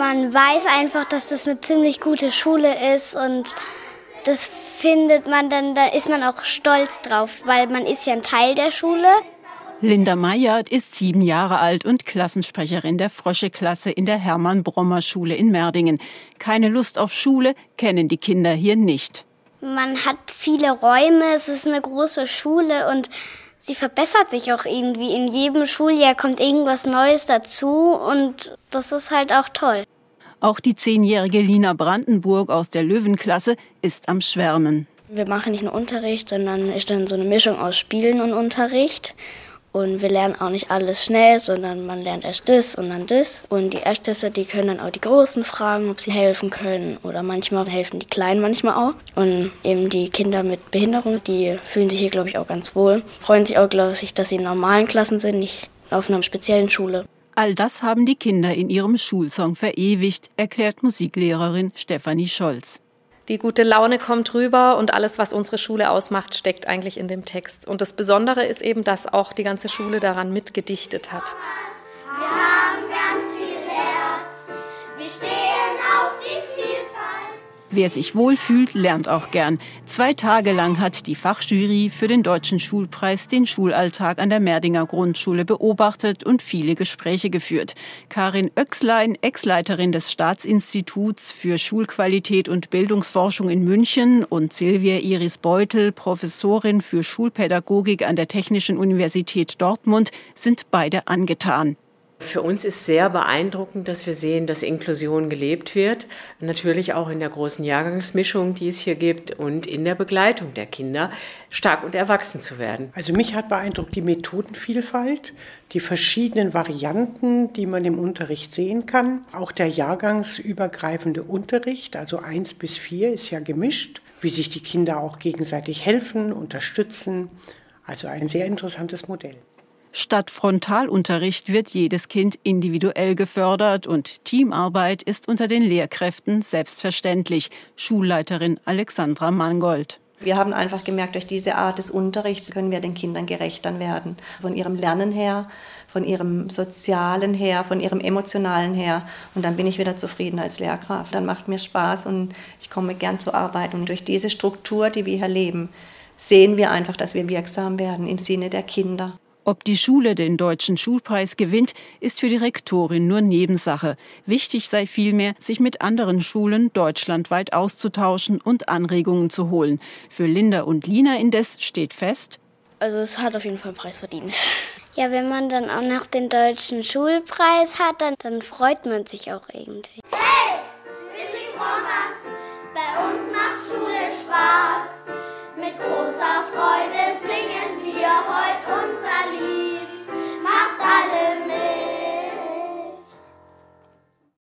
Man weiß einfach, dass das eine ziemlich gute Schule ist und das findet man dann, da ist man auch stolz drauf, weil man ist ja ein Teil der Schule. Linda Meyert ist 7 Jahre alt und Klassensprecherin der Frösche-Klasse in der Hermann-Brommer-Schule in Merdingen. Keine Lust auf Schule kennen die Kinder hier nicht. Man hat viele Räume, es ist eine große Schule und sie verbessert sich auch irgendwie. In jedem Schuljahr kommt irgendwas Neues dazu und das ist halt auch toll. Auch die 10-jährige Lina Brandenburg aus der Löwenklasse ist am Schwärmen. Wir machen nicht nur Unterricht, sondern ist dann so eine Mischung aus Spielen und Unterricht. Und wir lernen auch nicht alles schnell, sondern man lernt erst das und dann das. Und die Erstklässler, die können dann auch die Großen fragen, ob sie helfen können. Oder manchmal helfen die Kleinen manchmal auch. Und eben die Kinder mit Behinderung, die fühlen sich hier, glaube ich, auch ganz wohl. Freuen sich auch, glaube ich, dass sie in normalen Klassen sind, nicht auf einer speziellen Schule. All das haben die Kinder in ihrem Schulsong verewigt, erklärt Musiklehrerin Stefanie Scholz. Die gute Laune kommt rüber und alles, was unsere Schule ausmacht, steckt eigentlich in dem Text. Und das Besondere ist eben, dass auch die ganze Schule daran mitgedichtet hat. Wir haben ganz viel Herz, wir stehen auf die Vielfalt. Wer sich wohlfühlt, lernt auch gern. 2 Tage lang hat die Fachjury für den Deutschen Schulpreis den Schulalltag an der Merdinger Grundschule beobachtet und viele Gespräche geführt. Karin Oechslein, Ex-Leiterin des Staatsinstituts für Schulqualität und Bildungsforschung in München, und Silvia Iris Beutel, Professorin für Schulpädagogik an der Technischen Universität Dortmund, sind beide angetan. Für uns ist sehr beeindruckend, dass wir sehen, dass Inklusion gelebt wird. Natürlich auch in der großen Jahrgangsmischung, die es hier gibt, und in der Begleitung der Kinder, stark und erwachsen zu werden. Also mich hat beeindruckt die Methodenvielfalt, die verschiedenen Varianten, die man im Unterricht sehen kann. Auch der jahrgangsübergreifende Unterricht, also 1 bis 4 ist ja gemischt, wie sich die Kinder auch gegenseitig helfen, unterstützen. Also ein sehr interessantes Modell. Statt Frontalunterricht wird jedes Kind individuell gefördert und Teamarbeit ist unter den Lehrkräften selbstverständlich. Schulleiterin Alexandra Mangold. Wir haben einfach gemerkt, durch diese Art des Unterrichts können wir den Kindern gerechter werden. Von ihrem Lernen her, von ihrem Sozialen her, von ihrem Emotionalen her. Und dann bin ich wieder zufrieden als Lehrkraft. Dann macht mir Spaß und ich komme gern zur Arbeit. Und durch diese Struktur, die wir hier leben, sehen wir einfach, dass wir wirksam werden im Sinne der Kinder. Ob die Schule den Deutschen Schulpreis gewinnt, ist für die Rektorin nur Nebensache. Wichtig sei vielmehr, sich mit anderen Schulen deutschlandweit auszutauschen und Anregungen zu holen. Für Linda und Lina indes steht fest: Also es hat auf jeden Fall einen Preis verdient. Ja, wenn man dann auch noch den Deutschen Schulpreis hat, dann freut man sich auch irgendwie. Hey, wir sind